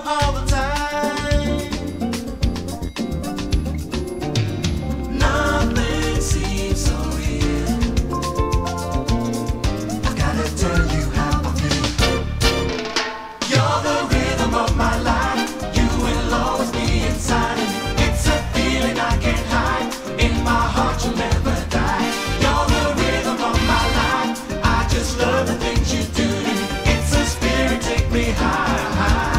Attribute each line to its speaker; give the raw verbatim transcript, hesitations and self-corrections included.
Speaker 1: all the time. Nothing seems so real. I gotta tell you how I feel. You're the rhythm of my life. You will always be inside of me. It's a feeling I can't hide. In my heart you'll never die. You're the rhythm of my life. I just love the things you do to me. It's a spirit, take me high, high.